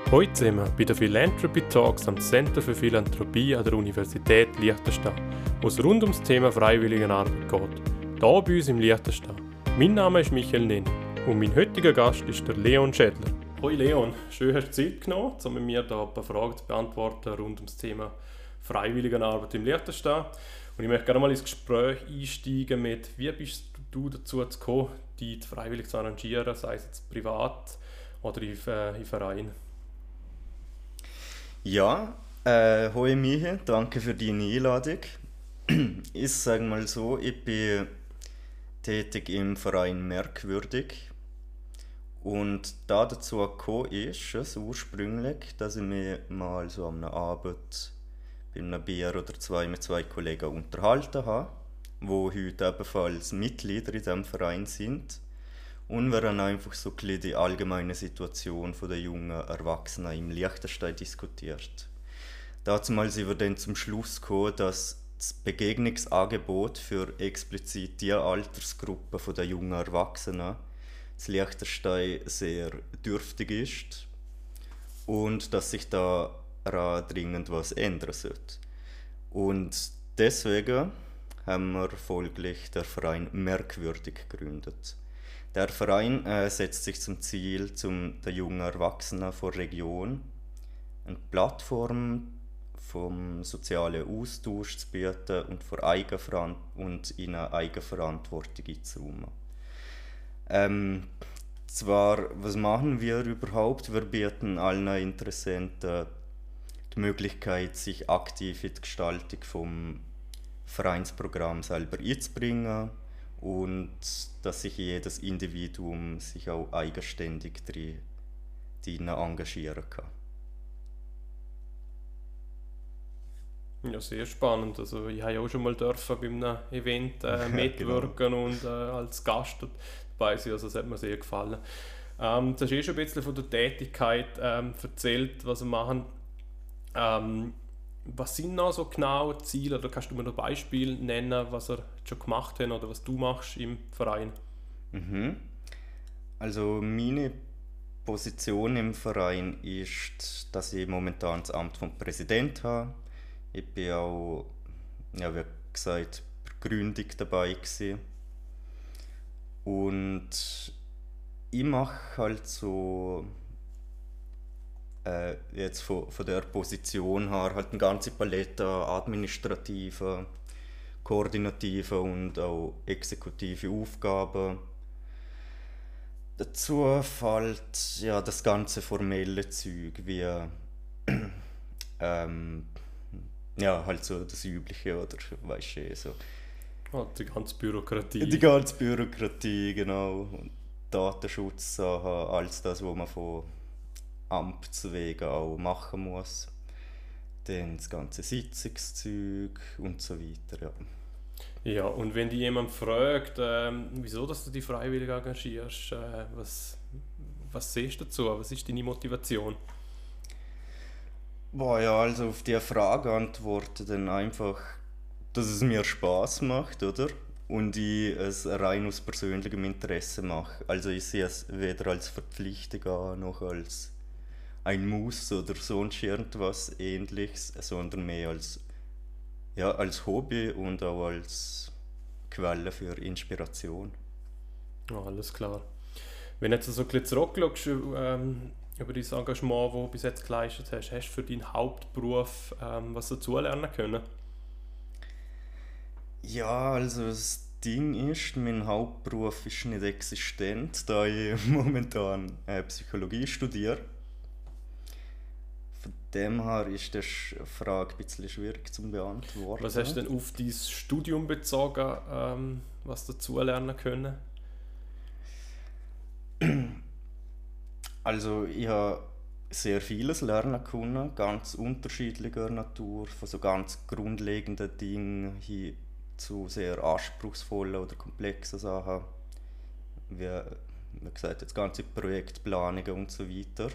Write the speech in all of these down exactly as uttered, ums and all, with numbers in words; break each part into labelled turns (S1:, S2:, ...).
S1: Heute sind wir bei den Philanthropy Talks am Center für Philanthropie an der Universität Liechtenstein, wo es rund ums Thema Freiwilligenarbeit geht. Hier bei uns im Liechtenstein. Mein Name ist Michael Nenni und mein heutiger Gast ist der Leon Schädler. Hoi Leon, schön hast du Zeit genommen, um mit mir hier ein paar Fragen zu beantworten rund ums Thema Freiwilligenarbeit im Liechtenstein. Und ich möchte gerne mal ins Gespräch einsteigen mit, wie bist du dazu gekommen, dich freiwillig zu arrangieren, sei es jetzt privat oder im äh, Verein?
S2: Ja, äh, hoi Michael, danke für deine Einladung. Ich sage mal so, ich bin tätig im Verein Merkwürdig. Und da dazu gekommen ist es ursprünglich, dass ich mich mal so am Abend bei einem Bier oder zwei mit zwei Kollegen unterhalten habe, die heute ebenfalls Mitglieder in diesem Verein sind. Und wir haben einfach so ein bisschen die allgemeine Situation der jungen Erwachsenen im Liechtenstein diskutiert. Dazumal sind wir dann zum Schluss gekommen, dass das Begegnungsangebot für explizit die Altersgruppe der jungen Erwachsenen das Liechtenstein sehr dürftig ist und dass sich da dringend was ändern sollte. Und deswegen haben wir folglich den Verein Merkwürdig gegründet. Der Verein äh, setzt sich zum Ziel, zum den jungen Erwachsenen der Region eine Plattform vom sozialen Austausch zu bieten und, für Eigenveran- und ihnen Eigenverantwortung einzuräumen. Ähm, zwar, was machen wir überhaupt? Wir bieten allen Interessenten die Möglichkeit, sich aktiv in die Gestaltung vom Vereinsprogramm selber einzubringen und dass sich jedes Individuum sich auch eigenständig darin engagieren kann.
S1: Ja, sehr spannend. Also ich habe ja auch schon mal dürfen bei einem Event äh, mitwirken genau. und äh, als Gast dabei sein. Also das hat mir sehr gefallen. Ähm, du hast eh schon ein bisschen von der Tätigkeit ähm, erzählt, was wir machen. Ähm, was sind noch so genau Ziele? Oder kannst du mir noch Beispiele nennen, was ihr schon gemacht habt oder was du machst im Verein?
S2: Mhm. Also meine Position im Verein ist, dass ich momentan das Amt vom Präsident habe. Ich bin auch, ja, wie gesagt, bei der Gründung dabei gewesen. Und ich mache halt so, äh, jetzt von, von der Position her, halt eine ganze Palette administrativer, koordinativer und auch exekutive Aufgaben. Dazu fällt ja das ganze formelle Zeug wie ähm, ja, halt so das Übliche, oder weißt du, so.
S1: Oh, die ganze Bürokratie.
S2: Die ganze Bürokratie, genau. Datenschutz, alles das, was man von Amts wegen auch machen muss. Dann das ganze Sitzungszeug und so weiter, ja.
S1: Ja, und wenn dich jemand fragt, ähm, wieso dass du dich freiwillig engagierst, äh, was, was siehst du dazu? Was ist deine Motivation?
S2: Boah, ja, also auf diese Frage antworte dann einfach, dass es mir Spaß macht, oder? Und ich es rein aus persönlichem Interesse mache. Also ich sehe es weder als Verpflichtung an, noch als ein Muss oder sonst irgendwas Ähnliches, sondern mehr als, ja, als Hobby und auch als Quelle für Inspiration.
S1: Ja, alles klar. Wenn du jetzt so ein bisschen zurückschaust, ähm, über dein Engagement, das du bis jetzt geleistet hast, hast du für deinen Hauptberuf ähm, was dazulernen können?
S2: Ja, also das Ding ist, mein Hauptberuf ist nicht existent, da ich momentan äh, Psychologie studiere. Von dem her ist die Frage ein bisschen schwierig zu beantworten.
S1: Was hast du denn auf dein Studium bezogen, ähm, was dazulernen können?
S2: Also ich habe sehr vieles lernen können, ganz unterschiedlicher Natur, von so ganz grundlegenden Dingen hin zu sehr anspruchsvollen oder komplexen Sachen, wie, wie gesagt, jetzt ganze Projektplanungen und so weiter,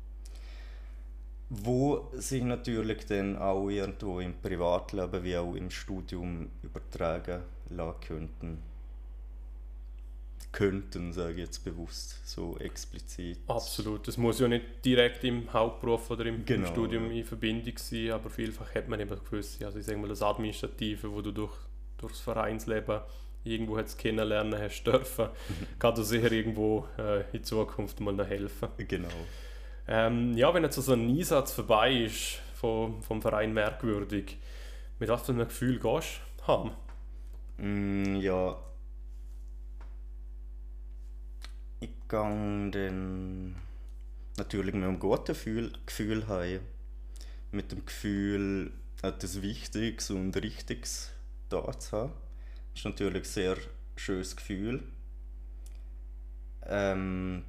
S2: wo sich natürlich dann auch irgendwo im Privatleben wie auch im Studium übertragen lassen könnten. könnten, sage ich jetzt bewusst, so explizit.
S1: Absolut. Das muss ja nicht direkt im Hauptberuf oder im,
S2: Genau,
S1: im Studium
S2: ja.
S1: in Verbindung sein, aber vielfach hat man eben gewisse, also ich sage mal das Administrative, wo du durch, durchs Vereinsleben irgendwo jetzt kennenlernen hast dürfen, kann dir sicher irgendwo äh, in Zukunft mal noch helfen.
S2: Genau.
S1: Ähm, ja, wenn jetzt so ein Einsatz vorbei ist vom, vom Verein Merkwürdig, mit was für einem Gefühl gehst du haben?
S2: Mm, ja. Ich gehe dann natürlich mit einem guten Gefühl, Gefühl heim. Mit dem Gefühl, etwas Wichtiges und Richtiges da zu haben. Das ist natürlich ein sehr schönes Gefühl. Ähm,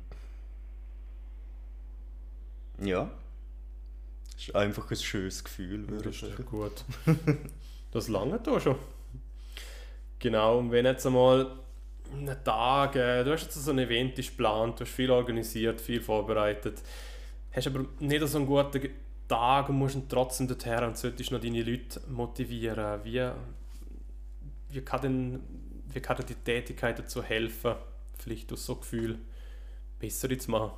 S2: ja. Es ist einfach ein schönes Gefühl, würde
S1: Das
S2: ich
S1: ist
S2: sagen.
S1: gut. Das lange da schon. Genau, und wenn jetzt einmal einen Tag, äh, du hast jetzt so ein Event geplant, du hast viel organisiert, viel vorbereitet, hast aber nicht so einen guten Tag und musst trotzdem dorthin und solltest noch deine Leute motivieren. Wie, wie, kann denn, wie kann dir die Tätigkeit dazu helfen, vielleicht aus so einem Gefühl besser zu machen?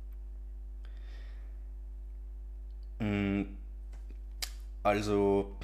S2: Also,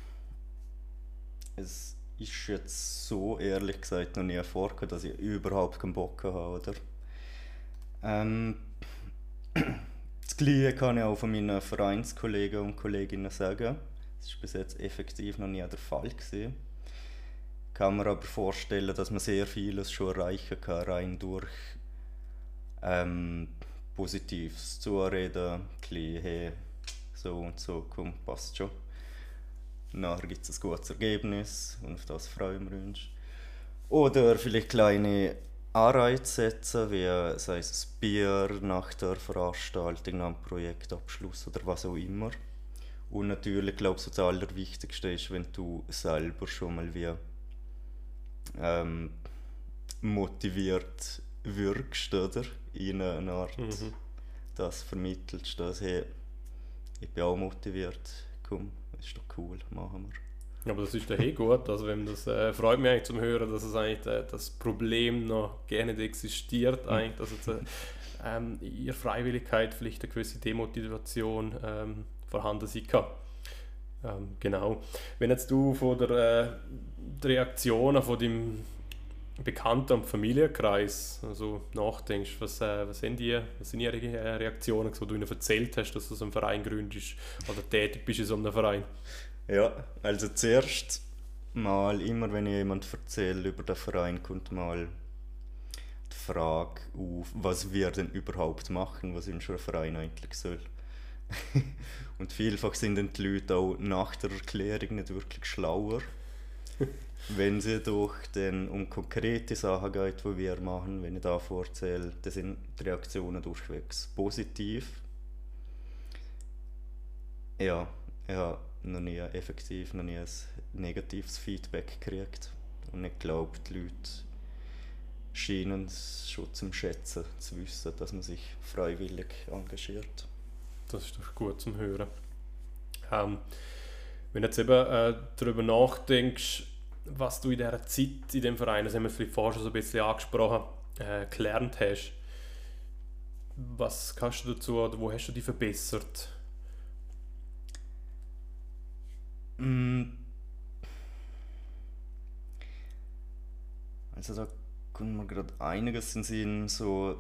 S2: es ist jetzt so ehrlich gesagt noch nie vorgekommen, dass ich überhaupt keinen Bock habe, oder? Ähm, das Gleiche kann ich auch von meinen Vereinskollegen und Kolleginnen sagen. Das ist bis jetzt effektiv noch nie der Fall gewesen. Ich kann mir aber vorstellen, dass man sehr vieles schon erreichen kann, rein durch ähm, positives Zureden, ein bisschen, hey, so und so, komm, passt schon. Nachher gibt es ein gutes Ergebnis und auf das freuen wir uns. Oder vielleicht kleine Anreize setzen, wie sei es ein Bier nach der Veranstaltung, nach dem Projektabschluss oder was auch immer. Und natürlich, glaube ich, das Allerwichtigste ist, wenn du selber schon mal wie ähm, motiviert wirkst, oder? In einer Art,
S1: Mhm.
S2: das vermittelst, dass hey, ich bin auch motiviert, komm, ist doch cool, machen wir.
S1: Aber das ist ja eh gut, also wenn das äh, freut mich eigentlich zum Hören, dass es eigentlich äh, das Problem noch gerne nicht existiert, eigentlich, dass jetzt, äh, ähm, in ihrer Freiwilligkeit vielleicht eine gewisse Demotivation ähm, vorhanden sein kann. Ähm, genau. Wenn jetzt du von der, äh, der Reaktionen von deinem Bekannten- und Familienkreis also nachdenkst, was, äh, was, sind die, was sind ihre äh, Reaktionen, wo du ihnen erzählt hast, dass du so einen Verein gründest oder tätig bist in so einem Verein?
S2: Ja, also zuerst mal, immer wenn ich jemand erzähle über den Verein, kommt mal die Frage auf, was wir denn überhaupt machen, was ein Verein eigentlich soll. Und vielfach sind dann die Leute auch nach der Erklärung nicht wirklich schlauer. Wenn es doch dann um konkrete Sachen geht, die wir machen, wenn ich da vorzähle, dann sind die Reaktionen durchwegs positiv. Ja, ich habe noch nie effektiv noch nie ein negatives Feedback gekriegt. Und ich glaube, die Leute scheinen es schon zum Schätzen zu wissen, dass man sich freiwillig engagiert.
S1: Das ist doch gut zum Hören. Ähm, wenn du jetzt eben äh, darüber nachdenkst, was du in dieser Zeit in dem Verein, das haben wir vielleicht vorher schon so ein bisschen angesprochen, äh, gelernt hast, was kannst du dazu oder wo hast du dich verbessert?
S2: Also da kommt mir gerade einiges in den Sinn, so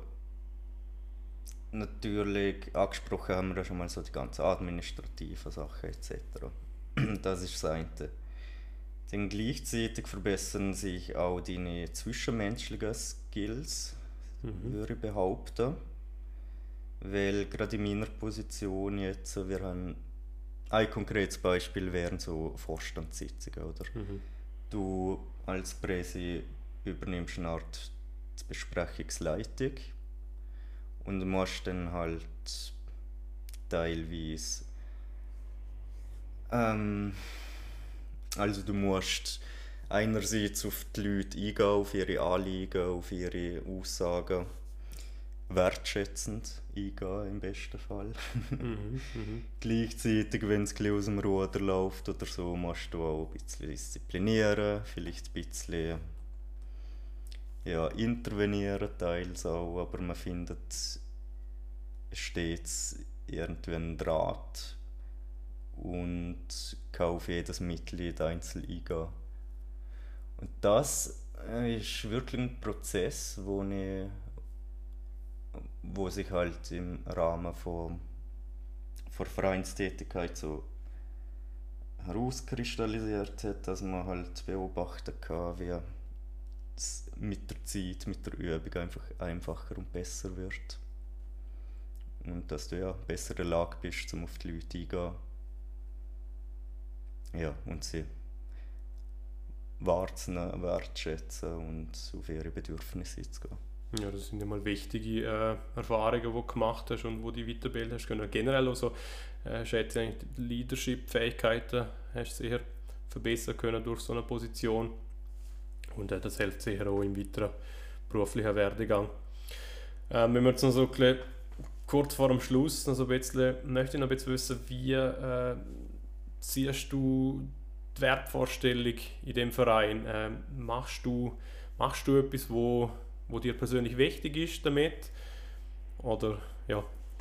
S2: natürlich angesprochen haben wir ja schon mal so die ganzen administrativen Sachen et cetera. Das ist das eine. Dann gleichzeitig verbessern sich auch deine zwischenmenschlichen Skills,
S1: Mhm.
S2: würde ich behaupten. Weil gerade in meiner Position jetzt, wir haben ein konkretes Beispiel wären so Vorstandssitzungen, oder?
S1: Mhm.
S2: Du als Präsi übernimmst eine Art Besprechungsleitung und musst dann halt teilweise ähm, also du musst einerseits auf die Leute eingehen, auf ihre Anliegen, auf ihre Aussagen, wertschätzend eingehen im besten Fall.
S1: Mhm. Mhm.
S2: Gleichzeitig, wenn es ein bisschen aus dem Ruder läuft oder so, musst du auch ein bisschen disziplinieren, vielleicht ein bisschen ja, intervenieren teils auch, aber man findet stets irgendwie einen Draht und kann auf jedes Mitglied einzeln eingehen. Und das ist wirklich ein Prozess, wo, ich, wo sich halt im Rahmen von, von Vereinstätigkeit so herauskristallisiert hat, dass man halt beobachten kann, wie es mit der Zeit, mit der Übung einfach einfacher und besser wird. Und dass du ja besser in der Lage bist, um auf die Leute einzugehen. Ja, und sie wahrzunehmen, wertschätzen und auf ihre Bedürfnisse einzugehen.
S1: Ja, das sind ja mal wichtige äh, Erfahrungen, die du gemacht hast und die du weiterbilden hast können. Generell also, äh, schätze ich die Leadership-Fähigkeiten hast du sicher verbessern können durch so eine Position. Und äh, das hilft sicher auch im weiteren beruflichen Werdegang. Äh, wenn wir jetzt noch so ein bisschen kurz vor dem Schluss noch so ein bisschen, möchte ich noch ein bisschen wissen, wie äh, siehst du die Wertvorstellung in dem Verein? Äh, machst du, machst du etwas, wo, wo dir persönlich wichtig ist damit? Oder ja?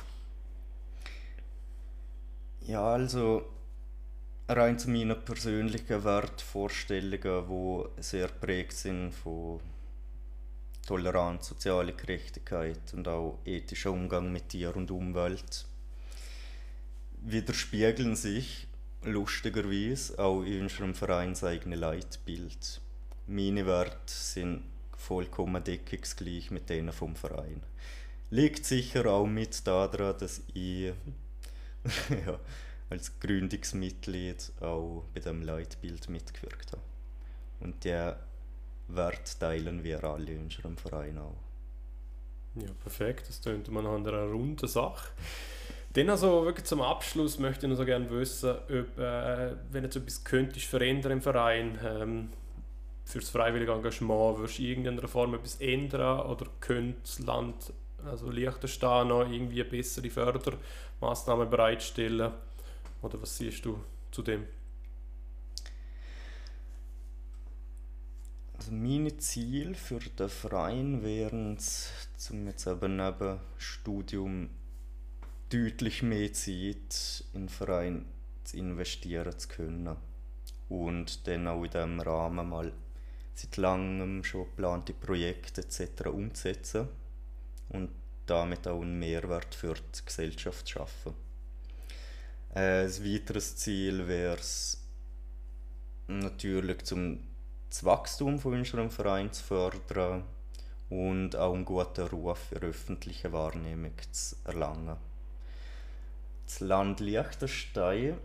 S2: Ja, also rein zu meinen persönlichen Wertvorstellungen, die sehr geprägt sind von Toleranz, soziale Gerechtigkeit und auch ethischer Umgang mit Tier und Umwelt, widerspiegeln sich lustigerweise auch in unserem vereinseigenen Leitbild. Meine Werte sind vollkommen deckungsgleich mit denen vom Verein. Liegt sicher auch mit daran, dass ich ja, als Gründungsmitglied auch bei dem Leitbild mitgewirkt habe. Und der Wert teilen wir alle in unserem Verein auch.
S1: Ja, perfekt. Das klingt man nach einer runden Sache. Dann also wirklich zum Abschluss möchte ich noch so gerne wissen, ob, äh, wenn du jetzt etwas könntest verändern im Verein, ähm, für das freiwillige Engagement, würdest du in irgendeiner Form etwas ändern oder könnte das Land, also Liechtenstein, noch irgendwie bessere Fördermaßnahmen bereitstellen? Oder was siehst du zu dem?
S2: Also meine Ziele für den Verein wären es, zum jetzt eben neben Studium deutlich mehr Zeit in den Verein zu investieren zu können und dann auch in diesem Rahmen mal seit langem schon geplante Projekte et cetera umzusetzen und damit auch einen Mehrwert für die Gesellschaft zu schaffen. Äh, ein weiteres Ziel wäre es natürlich, zum das Wachstum von unserem Verein zu fördern und auch einen guten Ruf für öffentliche Wahrnehmung zu erlangen. Das Land Liechtenstein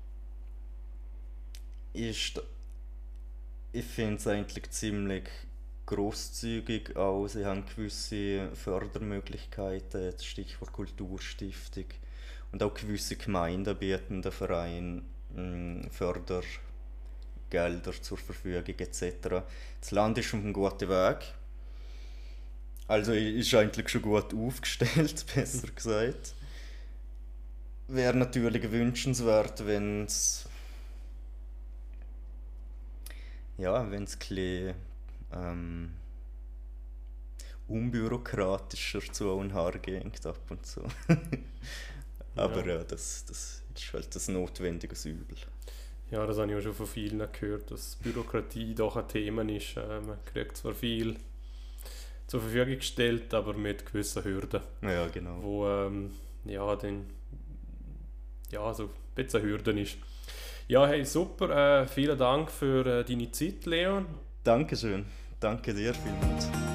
S2: ist, ich finde es eigentlich ziemlich grosszügig auch. Sie haben gewisse Fördermöglichkeiten, das Stichwort Kulturstiftung, und auch gewisse Gemeinden bieten den Verein mh, Fördergelder zur Verfügung et cetera. Das Land ist auf einem guten Weg. Also ist eigentlich schon gut aufgestellt, besser gesagt. Wäre natürlich wünschenswert, wenn es ja, wenn es ein ähm, unbürokratischer zu und her geht ab und zu. Aber ja, ja das, das ist halt das notwendiges Übel.
S1: Ja, das habe ich auch schon von vielen gehört, dass Bürokratie doch ein Thema ist. Man kriegt zwar viel zur Verfügung gestellt, aber mit gewissen Hürden.
S2: Ja, genau.
S1: Wo ähm, ja, dann ja, so ein bisschen Hürden ist. Ja, hey, super. Äh, vielen Dank für äh, deine Zeit, Leon.
S2: Dankeschön. Danke dir vielmals.